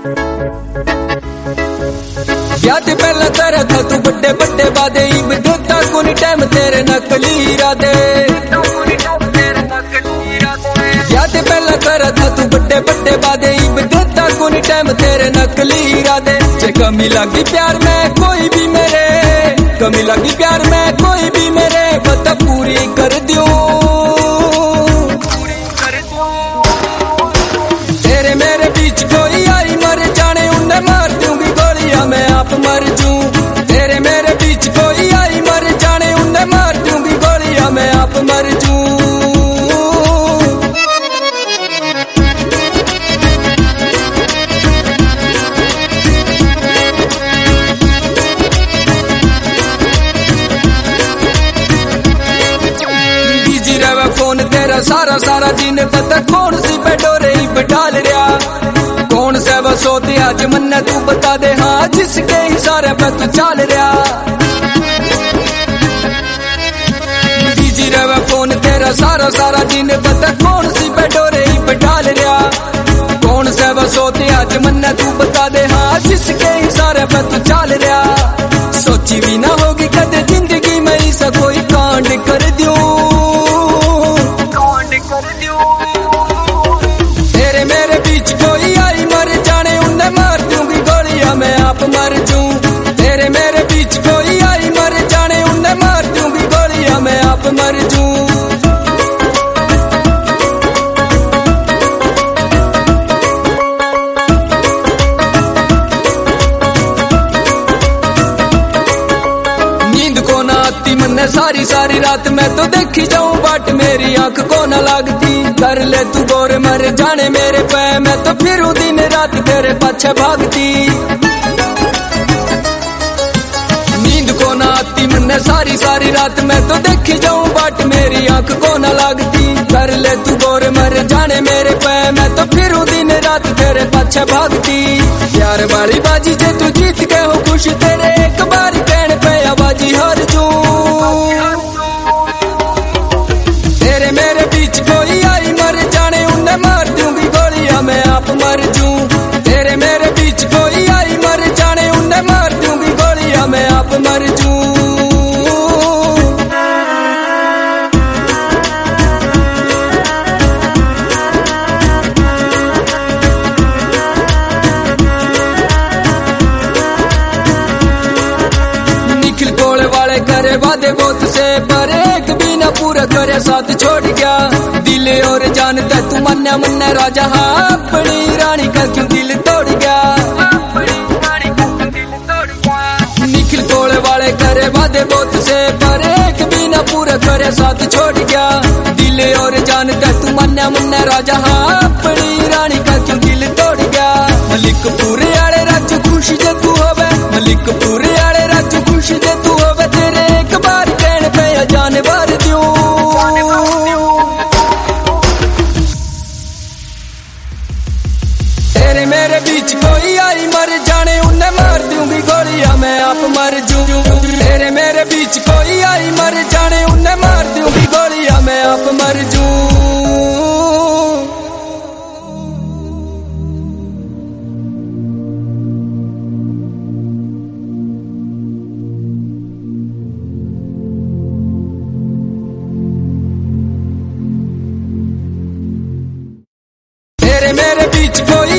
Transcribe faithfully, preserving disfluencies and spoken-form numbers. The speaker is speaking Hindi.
याद पहला तेरा था तू बड़े बड़े वादे, इब देता कोनी टाइम तेरे नकली इरादे। याद पहला तेरा था तू बड़े बड़े वादे, इब देता कोनी टाइम तेरे नकली इरादे। जे कमी लगी प्यार में कोई भी मेरे, कमी लगी प्यार में कोई भी मेरे, बता पूरी कर दियो। तेरे मेरे बीच कोई आई मर जाने, उन्हें मार दूंगी गोलियां मैं आप मर जूं। तेरे मेरे बीच कोई आई मर जाने, उन्हें मार दूंगी गोलियां मैं आप मर जूं। बिजी रहे फोन तेरा सारा सारा दिन, पता कौन सी बेडोरे डाल रहा, कौन से बस होती आज मन्ना तू बता दे। हाँ जिसके इशारे पे तू चाल रहा, बिजी रहे फोन तेरा सारा सारा दिन, पता कौन सी बेडोरे डाल रहा, कौन से बस होती आज मन्ना तू बता दे। हाँ जिसके इशारे पे तू चाल रहा, सोची भी ना होगी कदे जिंदगी में ऐसा कोई कांड कर दूं, कांड कर दूं। तेरे मेरे बीच कोई आई मर जाने, उन्हें मार दूंगी गोलियां मैं आप मर जूं। तेरे मेरे बीच कोई आई मर जाने, उन्हें मार दूंगी गोलियां मैं आप मर जूं। नींद को ना आती मन्ने सारी सारी रात, मैं तो देखी जाऊं बाट मेरी आंख को न लागती। कर ले तू गोरे मर जाने मेरे पे, मैं तो फिर दिन रात तेरे पाछे भागती। नींद को ना आती मन्ने सारी सारी रात, मैं तो देखी जाऊं बाट मेरी आंख को न लागती। कर ले तू गोरे मर जाने मेरे पे, मैं तो फिर दिन रात तेरे पाछे भागती। प्यार वाली बाजी जे तू जीत के हो खुश, तेरे एक बार कहने पे आवाजी हार जूं। तेरे मेरे बीच कोई आई मर जाने, उन्हें मार दूंगी गोलियां मैं आप मर जूं। तेरे मेरे बीच कोई आई मर जाने, उन्हें मार दूंगी गोलियां मैं आप मर जूं। निखिल कोले वाले करे वादे बहुत से, पर एक भी ना पूरा करे साथ छोड़ गया। दिल और जानता तू मन्ना मन्ना राजा, हाँ अपनी रानी का क्यों दिल तोड़ गया। निखिल तोड़े वाले करे वादे बहुत से, पर एक भी ना पूरा करे साथ छोड़ गया। दिल और जानता तू मन्ना मन्ना राजा, हाँ अपनी रानी का क्यों दिल तोड़ गया। मलिक पूरे आले राजू खुश जे तू होवे, मलिक पूरे आले राजू खुश जे तू होवे। तेरे एक बार कहने पे जाने बार दूं। तेरे मेरे बीच कोई आई मर जाने, उन्हें मार दूंगी गोलियां मैं आप मर जूं। तेरे मेरे बीच कोई आई मर जाने, उन्हें मार दूंगी गोलियां मैं आप मर जूं। तेरे मेरे बीच कोई